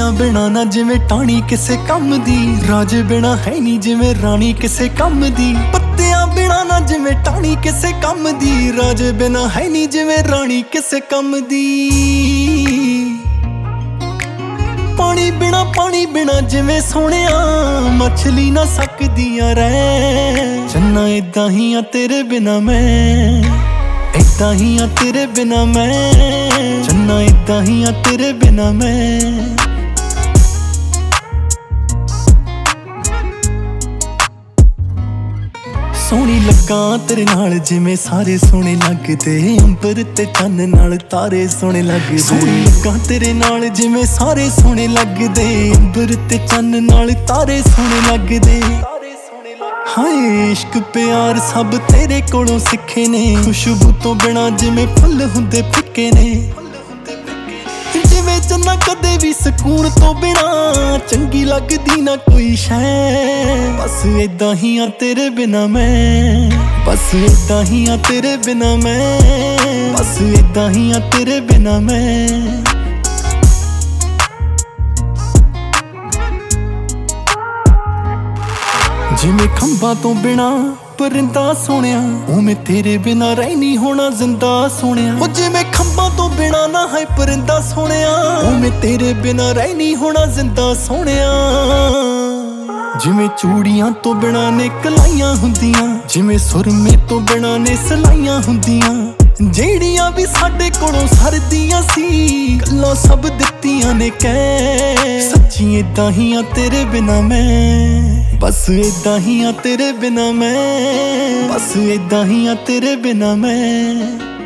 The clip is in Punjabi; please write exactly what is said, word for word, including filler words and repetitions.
ਪੱਤਿਆਂ ਬਿਨਾ ਨਾ ਜਿਵੇਂ ਟਾਹਣੀ ਕਿਸੇ ਕੰਮ ਦੀ, ਰਾਜੇ ਬਿਨਾ ਹੈ ਨੀ ਜਿਵੇਂ ਰਾਣੀ ਕਿਸੇ ਕੰਮ ਦੀ। ਪੱਤਿਆਂ ਬਿਨਾ ਨਾ ਜਿਵੇਂ ਟਾਹਣੀ ਕਿਸੇ ਕੰਮ ਦੀ, ਰਾਜੇ ਬਿਨਾ ਹੈ ਨੀ ਜਿਵੇਂ ਰਾਣੀ ਕਿਸੇ ਕੰਮ ਦੀ। ਪਾਣੀ ਬਿਨਾ ਪਾਣੀ ਬਿਨਾ ਜਿਵੇਂ ਸੋਹਣਿਆ ਮਛਲੀ ਨਾ ਸਕਦੀਆਂ ਰਹਿ। ਚੰਨਾ ਏਦਾਂ ਹੀ ਆ ਤੇਰੇ ਬਿਨਾ ਮੈਂ, ਏਦਾਂ ਹੀ ਆ ਤੇਰੇ ਬਿਨਾ ਮੈਂ, ਚੰਨਾ ਏਦਾਂ ਹੀ ਆ ਤੇਰੇ ਬਿਨਾ ਮੈਂ। ਸੋਹਣੀ ਲੱਗਾ ਤੇਰੇ ਨਾਲ ਜਿਵੇਂ ਸਾਰੇ ਸੋਹਣੇ ਲੱਗਦੇ, ਅੰਬਰ ਤੇ ਚੰਨ ਨਾਲ ਤਾਰੇ ਸੋਹਣੇ ਲੱਗਦੇ। ਸੋਹਣੀ ਲੱਗਾ ਤੇਰੇ ਨਾਲ ਜਿਵੇਂ ਸਾਰੇ ਸੋਹਣੇ ਲੱਗਦੇ, ਅੰਬਰ ਤੇ ਚੰਨ ਨਾਲ ਤਾਰੇ ਸੋਹਣੇ ਲੱਗਦੇ। ਹਾਏ ਇਸ਼ਕ ਪਿਆਰ ਸਭ ਤੇਰੇ ਕੋਲੋਂ ਸਿੱਖੇ ਨੇ, ਖੁਸ਼ਬੂ ਤੋਂ ਬਿਨਾ ਜਿਵੇਂ ਫੁੱਲ ਹੁੰਦੇ ਫਿੱਕੇ ਨੇ। ਜਿਵੇਂ ਚੰਨਾ ਕਦੇ ਵੀ ਸਕੂਨ ਤੋਂ ਬਿਨਾ ਚੰਗੀ ਲੱਗਦੀ ਨਾ ਕੋਈ ਸ਼ੈ। ਬਸ ਏਦਾਂ ਹੀ ਆ ਤੇਰੇ ਬਿਨਾ ਮੈਂ, ਬਸ ਏਦਾਂ ਹੀ ਆ ਤੇਰੇ ਬਿਨਾ ਮੈਂ, ਬਸ ਏਦਾਂ ਹੀ ਆ ਤੇਰੇ ਬਿਨਾ ਮੈਂ। ਜਿਵੇਂ ਖੰਭਾਂ ਤੋਂ ਬਿਨਾ ਪਰਿੰਦਾ ਸੋਹਣਿਆ, ਉਵੇਂ ਤੇਰੇ ਬਿਨਾ ਰਹਿਣੀ ਹੋਣਾ ਜ਼ਿੰਦਾ ਸੋਹਣਿਆ। ਉਹ ਜਿਵੇਂ ਖੰਭਾਂ ਤੋਂ ਬਿਨਾ ਨਾ ਹੈ ਪਰਿੰਦਾ ਸੋਹਣਿਆ, ਉਵੇਂ ਤੇਰੇ ਬਿਨਾ ਰਹਿਣੀ ਹੋਣਾ ਜ਼ਿੰਦਾ ਸੋਹਣਿਆ। ਜਿਵੇਂ ਚੂੜੀਆਂ ਤੋਂ ਬਿਨਾ ਨੇ ਕਲਾਈਆਂ ਹੁੰਦੀਆਂ, ਜਿਵੇਂ ਸੁਰਮੇ ਤੋਂ ਬਿਨਾ ਨੇ ਸਲਾਈਆਂ ਹੁੰਦੀਆਂ। ਜਿਹੜੀਆਂ ਵੀ ਸਾਡੇ ਕੋਲੋਂ ਸਰਦੀਆਂ ਸੀ ਗੱਲਾਂ ਸਭ ਦਿੱਤੀਆਂ ਨੇ ਕਹਿ। ਸੱਚੀ ਏਦਾਂ ਹੀ ਆ ਤੇਰੇ ਬਿਨਾ ਮੈਂ, ਬਸ ਏਦਾਂ ਹੀ ਆ ਤੇਰੇ ਬਿਨਾ ਮੈਂ, ਬਸ ਏਦਾਂ ਹੀ ਆ ਤੇਰੇ ਬਿਨਾ ਮੈਂ।